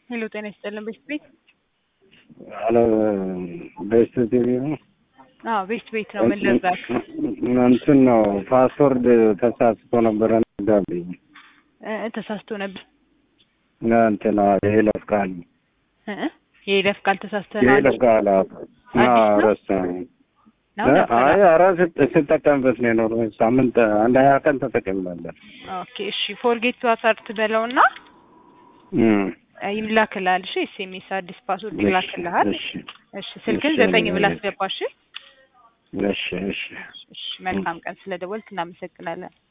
ሄሎ ጤና ይስጥልን ቤስት ቤት። አሎ ቤስት ቲቪ ነው። አዎ ቤስት ቤት ነው። ምን ልርዳሽ? እንትን ነው ፓስወርድ ተሳስቶ ነበር እንዳለኝ ተሳስቶ ነበር። እንትን የይለፍ ቃል የይለፍ ቃል ተሳስቶ ነው። የይለፍ ቃል ረሳኝ። አይ አራስ ስትጠቀምበት ነው የኖረው። ሳምንት አንድ 20 ቀን ተጠቅሜያለሁ። ኦኬ እሺ ፎርጌት ፓስወርድ በለውና ይላክልሃል። እሺ ኤስኤምኤስ አዲስ ፓስወርድ ይላክልሃል። እሺ ስልክን 9 ብለህ አስገባሽ። እሺ መልካም ቀን። ስለደወልክ እናመሰግናለን።